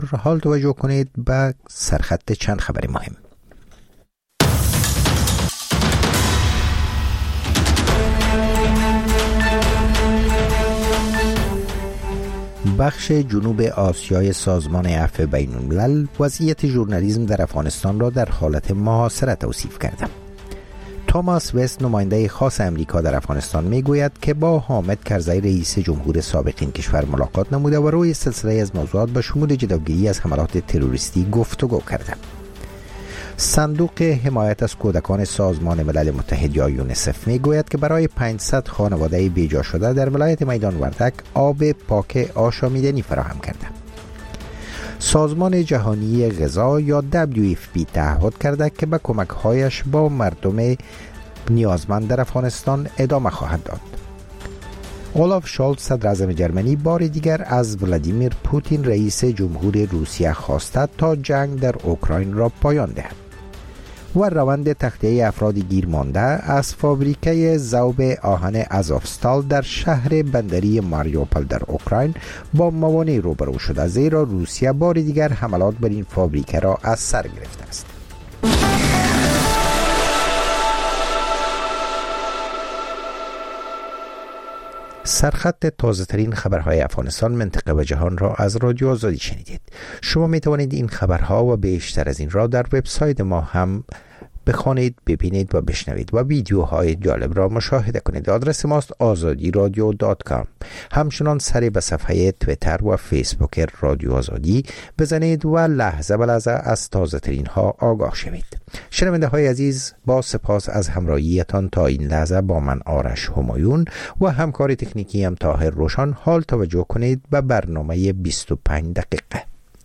حال توجه کنید به سرخط چند خبر مهم. بخش جنوب آسیای سازمان عفو بین الملل وضعیت ژورنالیسم در افغانستان را در حالت محاصره توصیف کرده. توماس وست، نماینده خاص امریکا در افغانستان، میگوید که با حامد کرزی رئیس جمهور سابق این کشور ملاقات نموده و روی سلسله از موضوعات به شمول جلوگیری از حملات تروریستی گفتگو کرده. صندوق حمایت از کودکان سازمان ملل متحد یا یونیسف میگوید که برای 500 خانواده بیجا شده در ولایت میدان وردک آب پاک آشامیدنی فراهم کرده. سازمان جهانی غذا یا WFP تعهد کرده که به کمک‌هایش با مردم نیازمند در افغانستان ادامه خواهد داد. اولاف شولز، صدر اعظم جرمنی، بار دیگر از ولادیمیر پوتین رئیس جمهور روسیه خواسته تا جنگ در اوکراین را پایان دهد. و روند تخلیه افراد گیر مانده از فابریکه ذوب آهن آزوفستال در شهر بندری ماریوپول در اوکراین با موانع روبرو شده، زیرا روسیه بار دیگر حملات بر این فابریکه را از سر گرفته است. سرخط تازه ترین خبرهای افغانستان، منطقه و جهان را از رادیو آزادی شنیدید. شما می توانید این خبرها و بیشتر از این را در وبسایت ما هم بخوانید، ببینید و بشنوید و ویدیوهای جالب را مشاهده کنید. آدرس ماست azadiradio.com. همچنان سری به صفحه تویتر و فیسبوک رادیو آزادی بزنید و لحظه به لحظه از تازه ترین ها آگاه شوید. شنونده های عزیز، با سپاس از همراهیتان تا این لحظه با من آرش همایون و همکار تکنیکی هم طاهر روشن. حال توجه کنید به برنامه 25 دقیقه.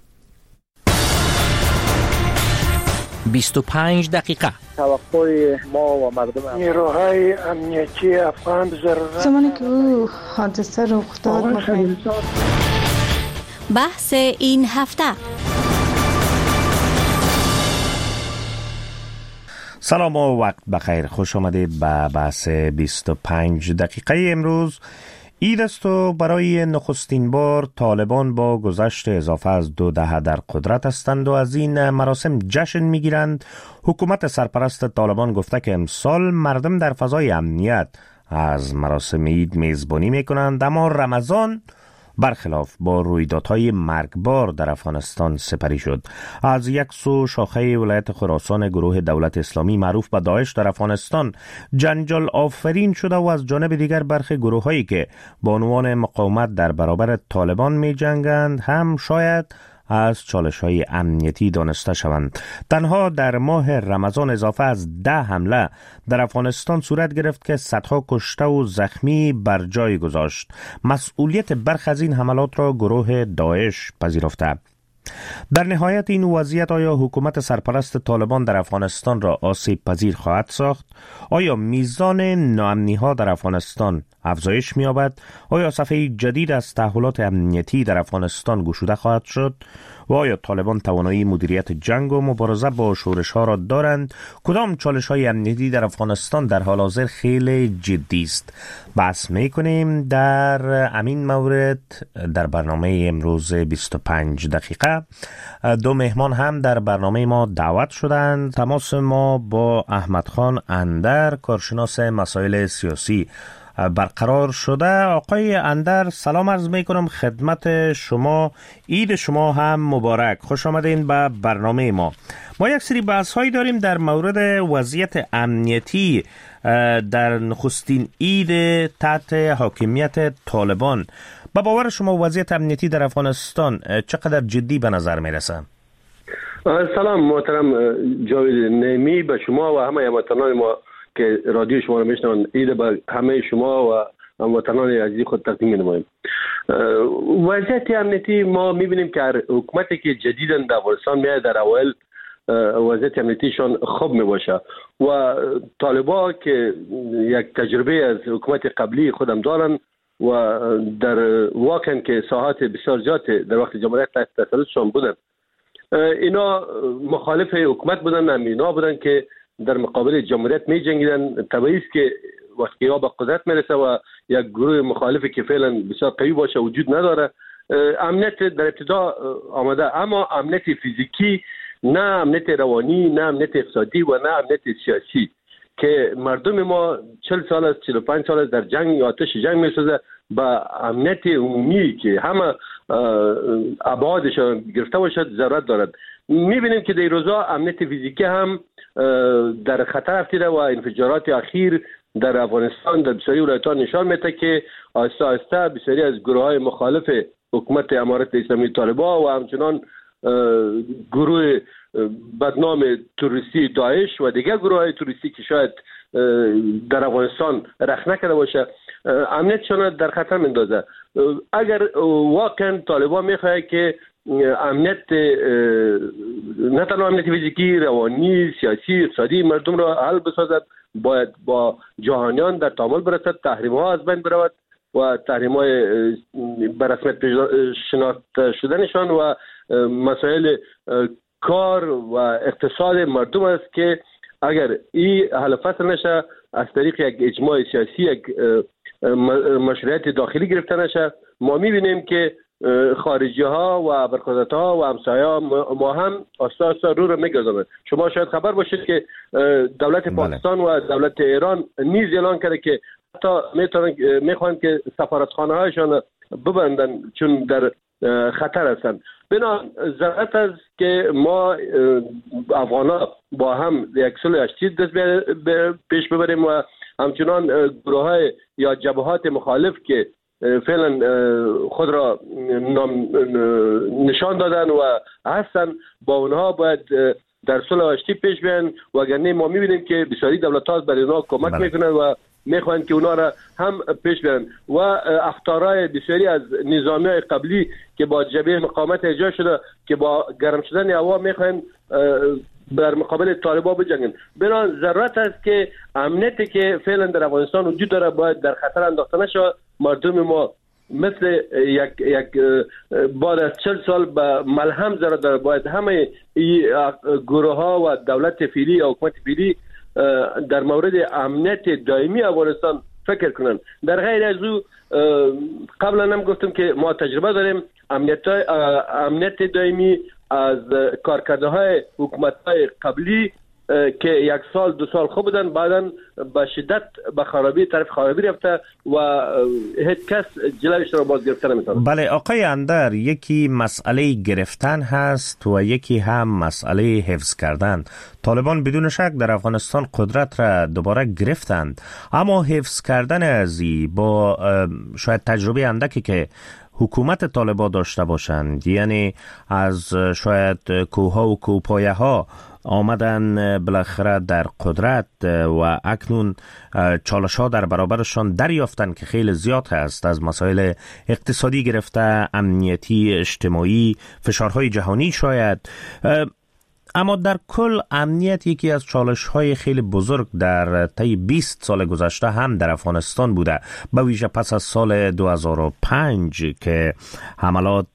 25 دقیقه. توقع ما و مردم نیروهای امنیتی افغان ضرورت زمانی که او حادثه رخ داد بحث این هفته. سلام و وقت بخیر، خوش آمدید به بحث 25 دقیقه امروز. عید است و برای نخستین بار طالبان با گذشت اضافه از 2 دهه در قدرت هستند و از این مراسم جشن میگیرند. حکومت سرپرست طالبان گفته که امسال مردم در فضای امنیت از مراسم عید میزبانی میکنند، اما رمضان برخلاف با رویدادهای مرگبار در افغانستان سپری شد. از یک سو شاخه ولایت خراسان گروه دولت اسلامی معروف به داعش در افغانستان جنجال آفرین شده و از جانب دیگر برخی گروه هایی که با عنوان مقاومت در برابر طالبان می جنگند هم شاید از چالش های امنیتی دانسته شوند. تنها در ماه رمضان اضافه از 10 حمله در افغانستان صورت گرفت که صدها کشته و زخمی بر جای گذاشت. مسئولیت برخی از این حملات را گروه داعش پذیرفته. در نهایت این وضعیت آیا حکومت سرپرست طالبان در افغانستان را آسیب پذیر خواهد ساخت؟ آیا میزان ناامنی ها در افغانستان افزایش می‌یابد؟ آیا صفحه جدید از تحولات امنیتی در افغانستان گشوده خواهد شد؟ و آیا طالبان توانایی مدیریت جنگ و مبارزه با شورش ها را دارند؟ کدام چالش های امنیتی در افغانستان در حال حاضر خیلی جدی است؟ بحث می‌کنیم در همین مورد در برنامه امروز 25 دقیقه. 2 مهمان هم در برنامه ما دعوت شدند. تماس ما با احمد خان اندر، کارشناس مسائل سیاسی برقرار شده. آقای اندر، سلام عرض می کنم خدمت شما. عید شما هم مبارک. خوش آمدین به برنامه ما. ما یک سری بحث هایی داریم در مورد وضعیت امنیتی در نخستین عید تحت حاکمیت طالبان. با باور شما وضعیت امنیتی در افغانستان چقدر جدی به نظر می رسه؟ سلام محترم جاوید نعیمی، به شما و همه هموطنان ما که رادیو شما رو میشنون، عید به همه شما و هموطنان عزیز خود تقدیم می‌نماییم. وضعیت امنیتی ما می‌بینیم که حکومتی که جدیداً در افغانستان میاد در اول وضعیت امنیتیشان خوب میباشه و طالبان که یک تجربه از حکومت قبلی خودم دارن و در واقعاً که ساحات بسیار زیاد در وقت جمهوریت تحت تسلطشان بودن، اینا مخالف حکومت بودن، اینا بودن که در مقابل جمهوریت می جنگیدن. طبیعی است که وقتی یا به قدرت میرسه و یک گروه مخالفی که فعلا بسیار قوی باشه وجود نداره، امنیت در ابتدا آمده، اما امنیت فیزیکی، نه امنیت روانی، نه امنیت اقتصادی و نه امنیت سیاسی که مردم ما 40 سال است 45 سال است در جنگ آتش جنگ میسوزه، با امنیت عمومی که همه ابعادش گرفته باشد ضرورت دارد. میبینیم که در روزا امنیت فیزیکی هم در خطر افتاده و انفجارات اخیر در افغانستان در بسیاری ولایت‌ها نشان میده که آهسته آهسته بسیاری از گروه‌های مخالف حکومت امارت اسلامی طالبان و همچنان گروه بدنام تروریستی داعش و دیگر گروه‌های تروریستی که شاید در افغانستان رخ نکرده باشه امنیتشان در خطر میندازه. اگر واقعا طالبان میخواد که امنیت نه تنها امنیت فیزیکی، روانی، سیاسی، اقتصادی مردم را حل بسازد، باید با جهانیان در تعامل برسد، تحریم‌ها از بین برود و تحریم‌های به رسمیت شناخته شدنشان و مسائل کار و اقتصاد مردم است که اگر این حل فصل نشه از طریق یک اجماع سیاسی، یک مشروعیت داخلی گرفته نشه، ما می‌بینیم که خارجی ها و برخوردات ها و همسایه ها ما هم آستا آستا رو میگذارند. شما شاید خبر باشید که دولت پاکستان و دولت ایران نیز اعلان کرده که حتی میخوان که سفارتخانه هایشان ببندن چون در خطر هستند. بنابراین ضرورت است که ما افغانا با هم یک صلح اشتی دست پیش ببریم و همچنان گروه های یا جبهات مخالف که فعلا خود را نشان دادن و هستن با اونها باید در صلح آشتی پیش بیان، وگرنه ما میبینیم که بسیاری دولت‌ها برای اونها کمک میکنن و میخوان که اونها را هم پیش بیان و اخطارهای بسیاری از نظامی‌های قبلی که با جبهه مقاومت ایجاد شده که با گرم شدن هوا میخوان در مقابل طالبان بجنگن. بنابراین ضرورت است که امنیتی که فعلا در افغانستان وجود داره باید در خطر انداخته نشه. مردم ما مثل یک بعد از 40 سال به ملهم ضرورت داره، باید همه گروه ها و دولت فعلی و حکومت فعلی در مورد امنیت دائمی افغانستان فکر کنن. در غیر از او قبلا هم گفتم که ما تجربه داریم امنیت دائمی از کارکرده های حکومت های قبلی که یک سال دو سال خوب بودن، بعداً به شدت به خرابی طرف خرابی رفته و هیچ کس جلوش را باز گرفتن نمیتونه. بله آقای اندر، یکی مسئله گرفتن هست و یکی هم مسئله حفظ کردن. طالبان بدون شک در افغانستان قدرت را دوباره گرفتند، اما حفظ کردن ازی با شاید تجربه اندکی که حکومت طالبان داشته باشند، یعنی از شاید کوها و کوپایه ها آمدن بالاخره در قدرت و اکنون چالش ها در برابرشان دریافتن که خیلی زیاد هست، از مسائل اقتصادی گرفته، امنیتی، اجتماعی، فشارهای جهانی شاید. اما در کل امنیت یکی از چالش‌های خیلی بزرگ در طی 20 سال گذشته هم در افغانستان بوده، به ویژه پس از سال 2005 که حملات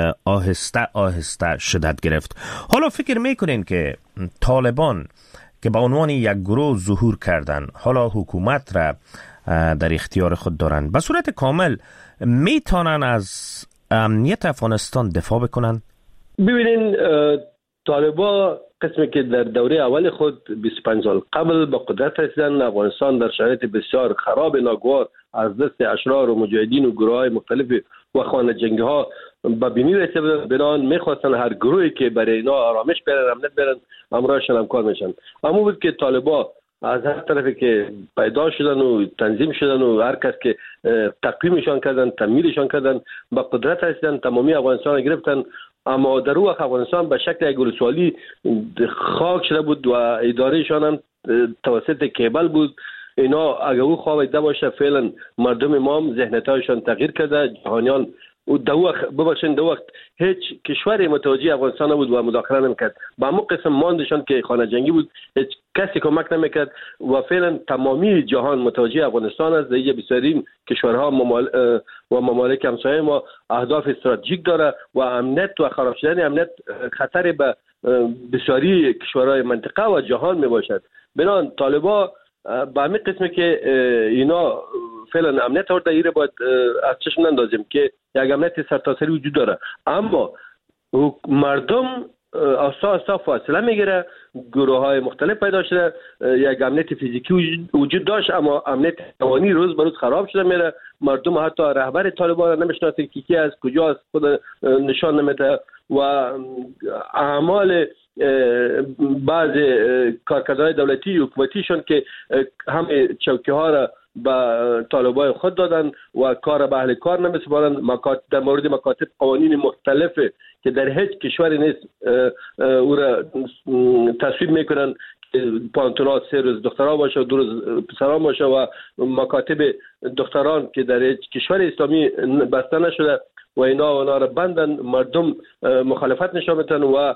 آهسته شدت گرفت. حالا فکر میکنین که طالبان که به عنوان یک گروه ظهور کردن حالا حکومت را در اختیار خود دارند، به صورت کامل میتونن از امنیت افغانستان دفاع بکنن؟ ببینین طالبان قسمی که در دوره اول خود 25 سال قبل به قدرت رسیدن، افغانستان در شرایط بسیار خراب ناگوار از دست اشرار و مجاهدین و گروه‌های مختلف و خانه جنگی ها به بینی رسیده بودن. بنابراین میخواستن هر گروهی که برای اینا آرامش بیارن، امنیت بیارن، همراهشان همکار میشن. اما بود که طالبان از هر طرفی که پیدا شدن و تنظیم شدن و هر کس که تقویمشان کردن، تمیلشان کردن، به قدرت رسیدن، تمامی افغانستان را گرفتن. اما در اون وقت افغانستان به شکل یک ولسوالی خاک شده بود و ادارهشان هم توسط کیبل بود. اینا اگر او خوابیده باشه فعلا مردم ما هم ذهنیت‌هایشان تغییر کرده. جهانیان و دو وقت هیچ کشوری متوجه افغانستان نبود و مداخله نمیکرد. با همون قسم ماندشان که خانه جنگی بود، هیچ کسی کمک نمیکرد و فعلا تمامی جهان متوجه افغانستان است. دیگه بسیاری کشورها و ممالک همسایه ما اهداف استراتژیک داره و امنیت و خراب شدن امنیت خطر به بسیاری کشورهای منطقه و جهان میباشد. بنابراین طالبان به همین قسمی که اینا فعلا امنیت آورده، ایره باید از چشم نندازیم که یک امنیت سرتاسری وجود داره، اما مردم آسا فاصله میگیره، گروه های مختلف پیدا شده، یک امنیت فیزیکی وجود داشت اما امنیت روانی روز به روز خراب شده میره. مردم حتی رهبر طالبان نمیشناسه که کی است، کجاست، خود نشان نمیده و اعمال بعض کارکردهای دولتی حکومتیشون که همه چوکی ها را به طالبای خود دادن و کار به اهل کار نمیسپارن. در مورد مکاتب قوانین مختلف که در هیچ کشوری نیست او را تصویب میکنن که پانتونا 3 روز دخترها باشه و 2 روز پسران باشه و مکاتب دختران که در هیچ کشور اسلامی بسته نشده و اینا را بندن. مردم مخالفت نشان میدن و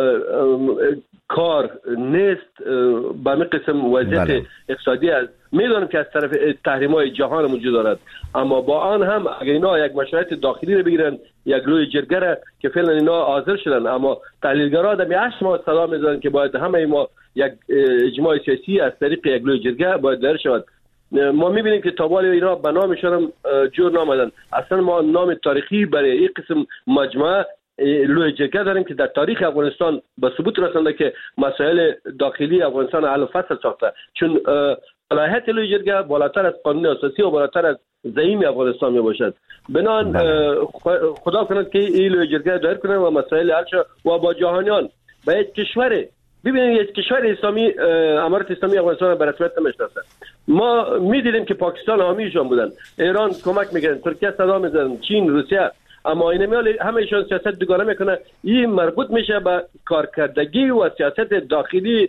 کار نیست. به همین قسم وضعیت اقتصادی است. میدونم که از طرف تحریم‌های جهان موجود دارد، اما با آن هم اگر اینا یک مشروعیت داخلی رو بگیرن، یک لوی جرگه که فعلا اینا حاضر شدن، اما تحلیلگرا در 8 ماه صدا میزنن که باید همه ما یک اجماع سیاسی از طریق یک لوی جرگه باید دایر شود. ما میبینیم که تابال اینا به نامشون جور نامدن. اصلا ما نام تاریخی برای این قسم مجموعه لوی جرگه داریم که در تاریخ افغانستان به ثبوت رسانده که مسائل داخلی افغانستان حل و فصل ساخته، چون صلاحیت لوی جرگه بالاتر از قانون اساسی و بالاتر از زعیم افغانستان می باشد. بنان خدا کند که این لوی جرگه دایر کنند و مسائل حل شود و با جهانیان به یک کشور، ببینید یک کشور اسلامی امارت اسلامی افغانستان به رسمیت نمیشناسه. ما میدیدیم که پاکستان حامیشون بودن، ایران کمک میکنن، ترکیه صدا میزنن، چین، روسیه، اما این میال همهشون سیاست دوگانه میکنه. این مربوط میشه به کارکردگی و سیاست داخلی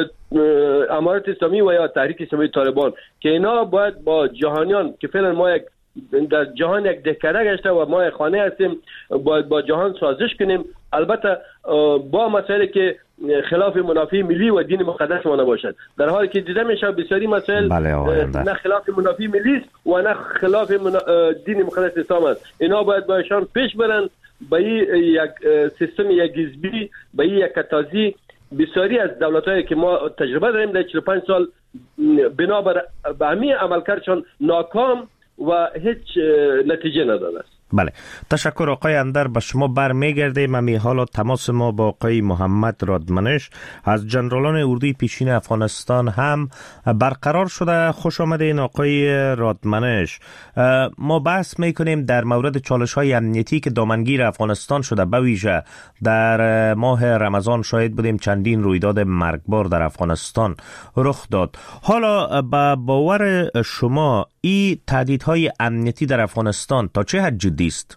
امارت اسلامی و یا تحریک اسلامی طالبان که اینا باید با جهانیان که فعلا ما در جهان یک دهکده گشته و ما خانه هستیم، باید با جهان سازش کنیم، البته با مسائلی که خلاف منافع ملی و دین مقدس ما نباشد، در حالی که دیده میشه بسیاری مسائل نه خلاف منافع ملی است و نه خلاف دین مقدس اسلام است. اینا باید باشان پیش برن به یک سیستم یک حزبی، به یک کتازی. بسیاری از دولت‌هایی که ما تجربه داریم در 45 سال بنابر به همین عملکردشان ناکام و هیچ نتیجه نداده است. بله، تشکر آقای اندر. به شما برمیگردیم. امی حالا تماس ما با آقای محمد رادمنش از جنرالان اردوی پیشین افغانستان هم برقرار شده. خوش آمدین آقای رادمنش. ما بحث میکنیم در مورد چالش های امنیتی که دامنگیر افغانستان شده، به ویژه در ماه رمضان شاهد بودیم چندین رویداد مرگبار در افغانستان رخ داد. حالا با باور شما این تهدیدهای امنیتی در افغانستان تا چه حد جدی است؟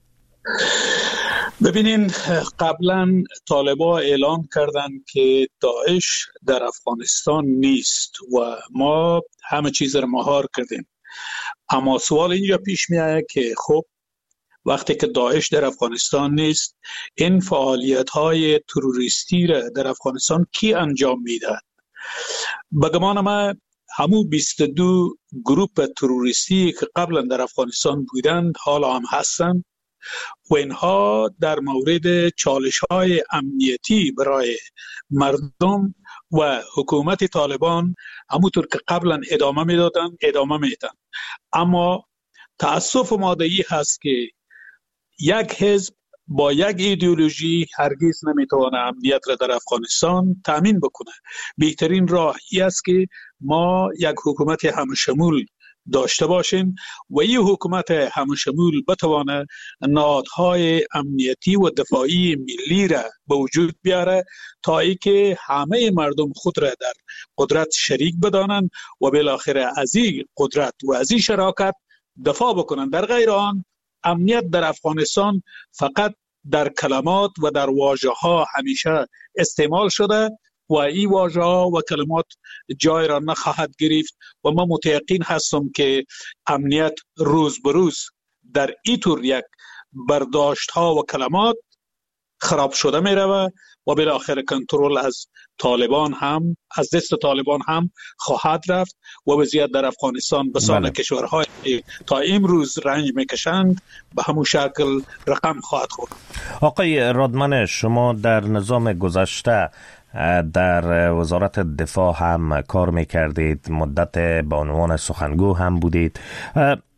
ببینین، قبلا طالبا اعلان کردن که داعش در افغانستان نیست و ما همه چیز را مهار کردیم. اما سوال اینجا پیش میاد که خب وقتی که داعش در افغانستان نیست، این فعالیت‌های تروریستی را در افغانستان کی انجام میده؟ به گمان من همون 22 گروپ تروریستی که قبلا در افغانستان بودند حالا هم هستند و اینها در مورد چالش‌های امنیتی برای مردم و حکومت طالبان همونطور که قبلا ادامه میدن. اما تأسف ماده‌ای هست که یک حزب با یک ایدئولوژی هرگز نمیتونه امنیت را در افغانستان تامین بکنه. بهترین راه این است که ما یک حکومت همشمول داشته باشیم و این حکومت همشمول بتوانه نهادهای امنیتی و دفاعی ملی را به وجود بیاره تا اینکه همه مردم خود را در قدرت شریک بدانند و بالاخره از این قدرت و از این شراکت دفاع بکنند. در غیر آن امنیت در افغانستان فقط در کلمات و در واژه‌ها همیشه استعمال شده و این واژه‌ها و کلمات جای را نخواهد گرفت و من متیقن هستم که امنیت روز به روز در این طور یک برداشت‌ها و کلمات خراب شده می رود و بالاخره کنترل از طالبان هم از دست طالبان هم خواهد رفت و وضعیت در افغانستان به سان کشورهای تا امروز رنج میکشند به همون شکل رقم خواهد خورد. آقای رادمنش، شما در نظام گذشته در وزارت دفاع هم کار میکردید، مدت به عنوان سخنگو هم بودید.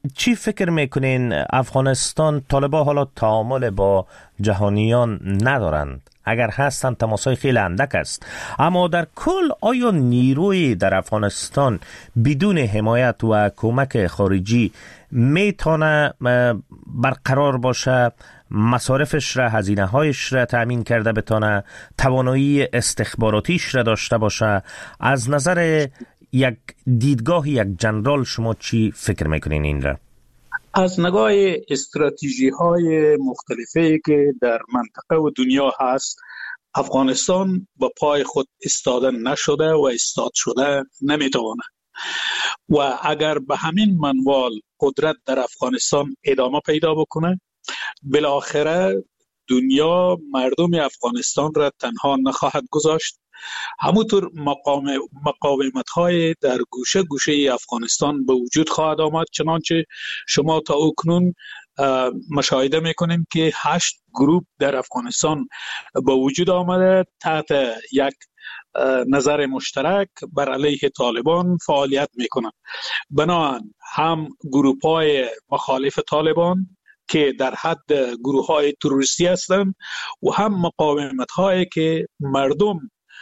چی فکر میکنین افغانستان طالبان حالا تعامل با جهانیان ندارند؟ اگر هستند تماسهای خیلی اندک است، اما در کل آیا نیروی در افغانستان بدون حمایت و کمک خارجی میتونه برقرار باشه، مصارفش را، هزینه هایش را تأمین کرده بتونه، توانایی استخباراتیش را داشته باشه؟ از نظر یک دیدگاه یک جنرال شما چی فکر میکنین این را؟ از نگاه استراتژی های مختلفی که در منطقه و دنیا هست، افغانستان با پای خود ایستادن نشده و ایستاد شده نمیتواند و اگر به همین منوال قدرت در افغانستان ادامه پیدا بکنه، بالاخره دنیا مردم افغانستان را تنها نخواهد گذاشت. همونطور مقاومت های در گوشه گوشه افغانستان به وجود خواهد آمد، چنانچه شما تا اکنون مشاهده میکنیم که 8 گروپ در افغانستان به وجود آمده تحت یک نظر مشترک بر علیه طالبان فعالیت میکنند. بنابراین هم گروپ های مخالف طالبان که در حد گروه های تروریستی هستند و هم مقاومت هایی که مردم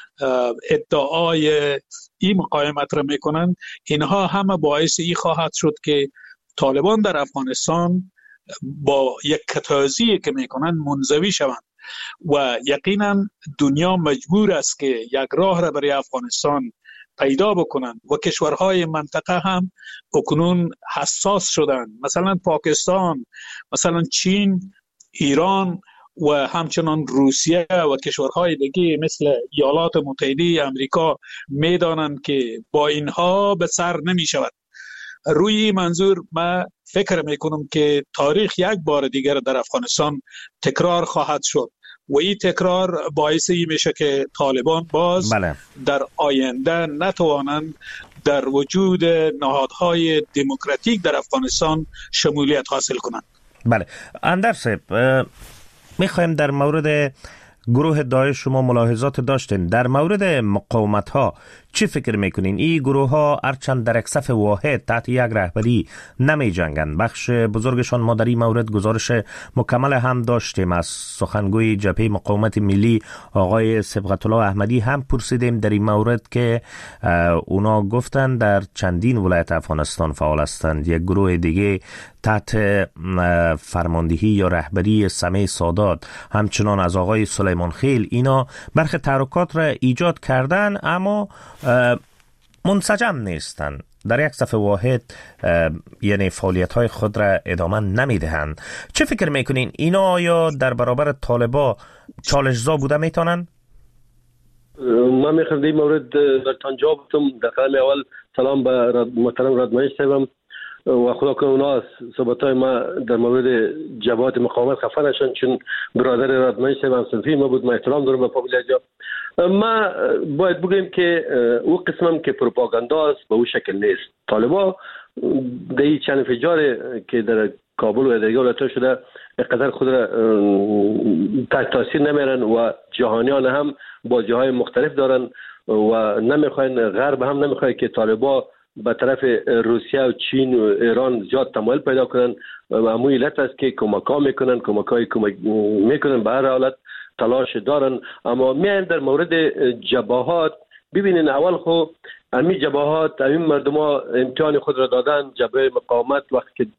ادعای این مقاومت را میکنند، اینها همه باعث ای خواهد شد که طالبان در افغانستان با یک کتازی که میکنند منزوی شوند و یقینا دنیا مجبور است که یک راه را برای افغانستان پیدا بکنند و کشورهای منطقه هم اکنون حساس شدند، مثلا پاکستان، مثلا چین، ایران و همچنان روسیه و کشورهای دیگه مثل ایالات متحده امریکا میدانند که با اینها به سر نمی شود. روی منظور من فکر میکنم که تاریخ یک بار دیگر در افغانستان تکرار خواهد شد و این تکرار باعث این میشه که طالبان باز در آینده نتوانند در وجود نهادهای دموکراتیک در افغانستان شمولیت حاصل کنند. بله، اندر صاحب، میخوایم در مورد گروه داعش شما ملاحظات داشتین. در مورد مقاومت ها چی فکر میکنین؟ این گروه ها هرچند در یک صف واحد تحت یک رهبری نمی جنگند، بخش بزرگشان ما در این مورد گزارش مکمل هم داشتیم از سخنگوی جبهه مقاومت ملی آقای صبغت الله احمدی هم پرسیدیم در این مورد که اونا گفتن در چندین ولایت افغانستان فعال هستند. یک گروه دیگه تحت فرماندهی یا رهبری سمیع سادات، همچنان از آقای سلیمان خیل، اینا برخی تحرکات را ایجاد کردن اما منسجم نیستن، در یک صف واحد یعنی فعالیت های خود را ادامه نمیدهند. چه فکر میکنین اینا آیا در برابر طالبا چالش‌زا بوده میتونن؟ من میخوام در مورد در تنجاب در قدم اول سلام به محترم رادمنش صاحبم و خدا کنه اونا صحبتای ما در مورد جبهات مقاومت خفه نشن، چون برادر رادمنش صاحب هم صنفی ما بود، ما احترام دارم به فامیل جا. ما باید بگیم که او قسمم که پروپاگانداست به او شکل نیست. طالبا در این چند انفجار که در کابل و دیگر ولایت‌ها شده اقدر خود را تحت تاثیر نمیرن و جهانیان هم بازی‌های مختلف دارن و نمیخواین، غرب هم نمیخواد که طالبا به طرف روسیه و چین و ایران زیاد تمایل پیدا کنن و همون علت است که کمک میکنن به هر حالت تلاش دارن. اما میایم در مورد جبهات ببینین، اول خو همین جبهات همین مردم ها امتحان خود را دادن. جبهه مقاومت وقتی که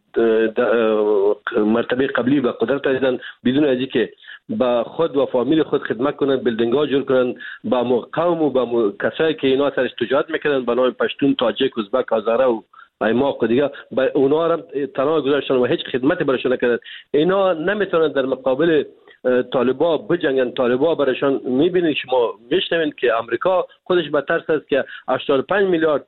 مرتبه قبلی به قدرت رسیدن بدون از اینکه با خود و فامیل خود خدمت کنن، بلدنگا جور کنن با قوم و با کسایی که اینا سرش تجارت میکنن به نام پشتون، تاجیک، ازبک، هزاره و ایماق و دیگه، اونا هم تنها گذاشتن و هیچ خدمتی براشون نکردن. اینا نمیتونن در مقابل طالبا بجنگن. طالبا برایشان میبینید، شما میشنوید که امریکا خودش به ترس است که 85 میلیارد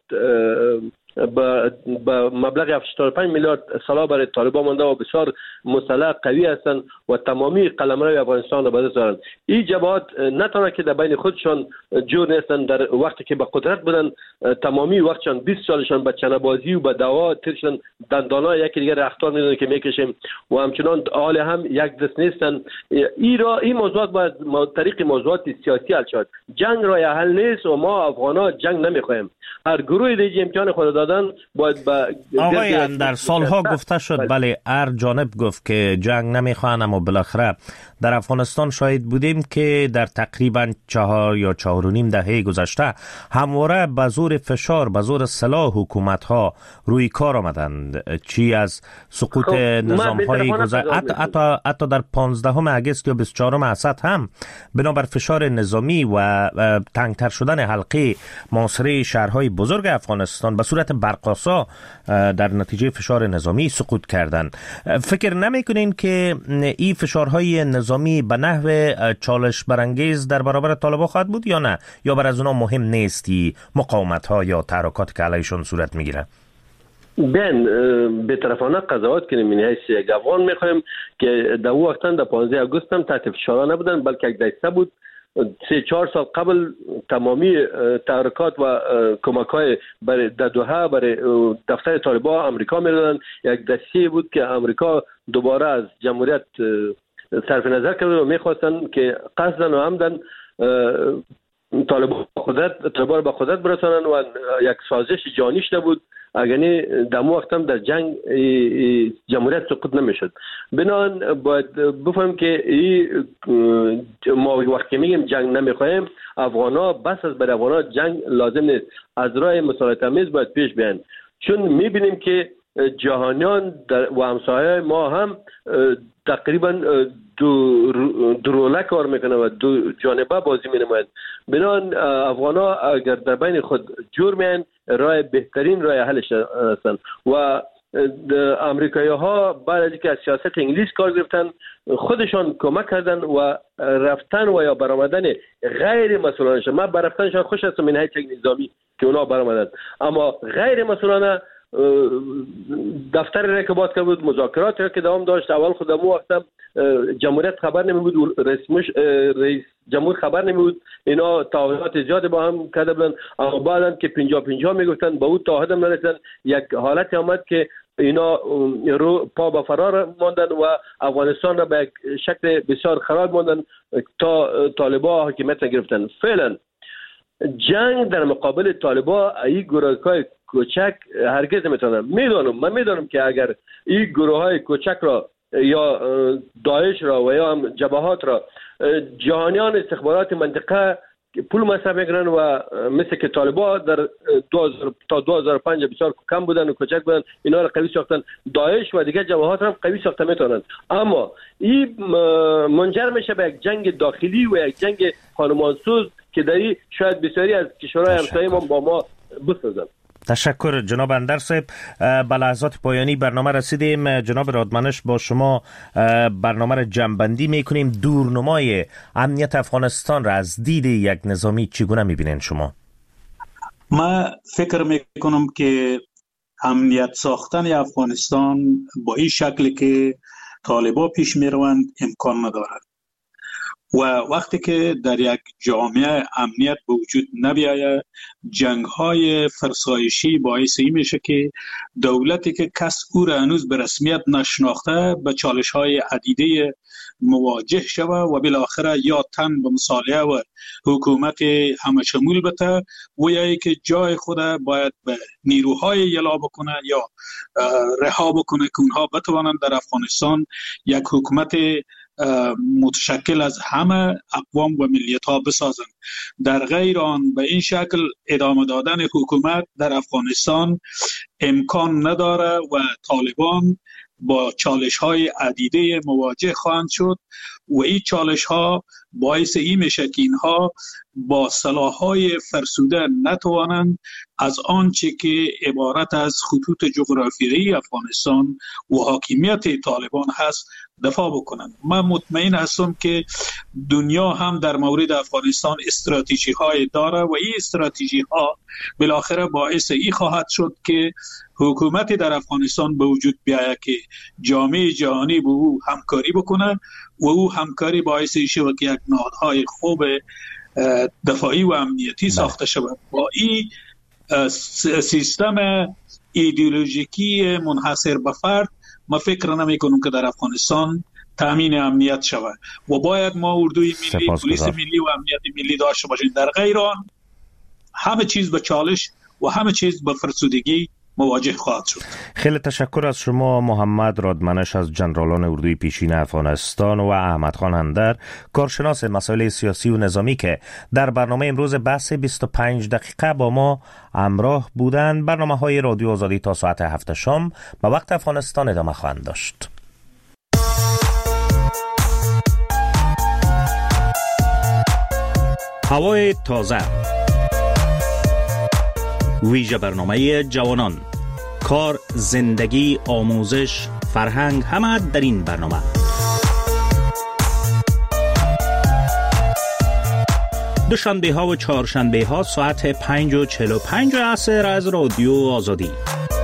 با مبلغ 85 میلیارد سالا برای طالبان مانده و بسیار مسلح قوی هستند و تمامی قلمرو افغانستان را به دست دارند. این جبهات نه تنها که در بین خودشان جور نیستند، در وقتی که به قدرت بودن تمامی وقتشان 20 سالشان به چنه‌بازی و به دعوا ترشن، دندانا یکی دیگر اخطار میدونن که میکشیم و همچنان حال هم یک دست نیستند. این موضوعات باید طریق موضوعات سیاسی حل شود. جنگ راه حل نیست و ما افغانا جنگ نمیخوایم. هر گروه دیگه امتحان خود دادن باید آقای در سالها گفته شد بله هر جانب گفت که جنگ نمیخوان، اما بالاخره در افغانستان شاهد بودیم که در تقریبا 4 یا 4.5 دهه گذشته همواره به زور فشار، به زور سلاح حکومت ها روی کار آمدند. چی از سقوط نظام های گذشته حتی در 15 اگست یا 24 اسد هم بنابر فشار نظامی و تنگتر شدن حلقه محاصره شهرهای بزرگ افغانستان به صورت برق‌آسا در نتیجه فشار نظامی سقوط کردند. فکر نمی‌کنین که این فشارهای نظامی به نحو چالش برانگیز در برابر طالبان خواهد بود یا نه، یا بر از اونا مهم نیستی مقاومت‌ها یا تحرکات که علیشون صورت می‌گیره؟ بین به طرفانه قضاوت کنیم. این حیث یک افغان می‌خوایم که در اون وقتا در 15 اگست هم تحت فشار نبودن، بلکه یک دسته بود. 3-4 سال قبل تمامی تحرکات و کمک‌های برای در دوحه برای دفتر طالبان آمریکا می‌دادن. یک دسته بود که آمریکا دوباره از جمهوریت صرف نظر کرد و می‌خواستن که قصداً و عمداً طالبان به قدرت برسانن و یک سازش جانیش نبود. اگرنی در اون وقت هم در جنگ جمهوریت سقوط نمیشد. بنابراین باید بفهمیم که ما وقتی میگیم جنگ نمیخوایم، افغانا بس از برای افغانا جنگ لازم نیست، از راه مصالحت آمیز باید پیش بیان. چون میبینیم که جهانیان و همسایه ما هم تقریبا دو روله کار میکنه و دو جانبه بازی مینماید. بنابراین افغانا اگر در بین خود جور میان، راه بهترین راه حلش هستند و امریکایی ها بعد از اینکه از سیاست انگلیس کار گرفتن خودشان کمک کردن و رفتن و یا برآمدن غیر مسئولانه. من برفتنشان خوش هستم من حیث نظامی که اونا برآمدن، اما غیر مسئولانه دفتر رکابات که بود، مذاکرات را که دوام داشت. اول خودم وقتم جمهوریت خبر نمی بود، رئیس جمهور خبر نمی بود. اینا تعهدات زیاد با هم کرده بودن، اما بعدن که 50-50 میگفتن با اون تعهد هم نرسیدن. یک حالت آمد که اینا رو پا به فرار ماندن و افغانستان را به یک شکل بسیار خراب ماندن تا طالبان حکومت گرفتن. فعلا جنگ در مقابل طالبان ای گروه‌های کوچک هرگز نمیتونن. من میدونم که اگر این گروه‌های کوچک را یا داعش را و یا هم جبهات را جهانیان استخبارات منطقه پول مصرف میکنن و مثل که طالبان در 2005 بسیار کم بودن و کوچک بودن، اینا را قوی ساختن. داعش و دیگه جبهات را قوی ساخته میتونن، اما این منجر میشه به یک جنگ داخلی و یک جنگ خانمانسوز که داری شاید بسیاری از کشورهای همسایه ما با ما بسازن. تشکر جناب اندر صاحب. به لحظات پایانی برنامه رسیدیم. جناب رادمنش با شما برنامه را جمع‌بندی میکنیم. دورنمای امنیت افغانستان را از دید یک نظامی چگونه میبینین شما؟ من فکر میکنم که امنیت ساختن افغانستان با این شکلی که طالبان پیش میروند امکان ندارد و وقتی که در یک جامعه امنیت به وجود نبیاید، جنگ‌های فرسایشی باعث این میشه که دولتی که کس او را هنوز به رسمیت نشناخته به چالش‌های عدیده مواجه شود و بالاخره یا تن به مصالحه و حکومت همه شمول بده و یا که جای خود باید به نیروهای یلا بکنه یا رها بکنه که اونها بتوانند در افغانستان یک حکومت متشکل از همه اقوام و ملیت ها بسازند. در غیر آن به این شکل ادامه دادن حکومت در افغانستان امکان نداره و طالبان با چالش های عدیده مواجه خواهند شد و این چالش ها باعث این میشه که اینها با سلاح های فرسوده نتوانند از آنچه که عبارت از خطوط جغرافیایی افغانستان و حاکمیت طالبان هست دفاع بکنند. من مطمئن هستم که دنیا هم در مورد افغانستان استراتژی های داره و این استراتژی ها بالاخره باعث این خواهد شد که حکومت در افغانستان به وجود بیاید که جامعه جهانی به او همکاری بکنه و او همکاری باعث شود که یک نهادهای خوب دفاعی و امنیتی ساخته شود. با این سیستم ایدئولوژیکی منحصر به فرد ما فکر نمی کنم که در افغانستان تامین امنیت شود و باید ما اردوی ملی، پلیس ملی و امنیت ملی داشته باشیم. در غیر آن همه چیز به چالش و همه چیز به فرسودگی مواجه خواهد شد. خیلی تشکر از شما محمد رادمنش از جنرالان اردوی پیشین افغانستان و احمد خان هندر، کارشناس مسائل سیاسی و نظامی که در برنامه امروز بحث 25 دقیقه با ما همراه بودند. برنامه‌های رادیو آزادی تا ساعت 7 شام به وقت افغانستان ادامه خواهند داشت. هوای تازه، ویژه برنامه جوانان، کار، زندگی، آموزش، فرهنگ، همه در این برنامه. دوشنبه ها و چهارشنبه ها ساعت 5:45 عصر از رادیو آزادی.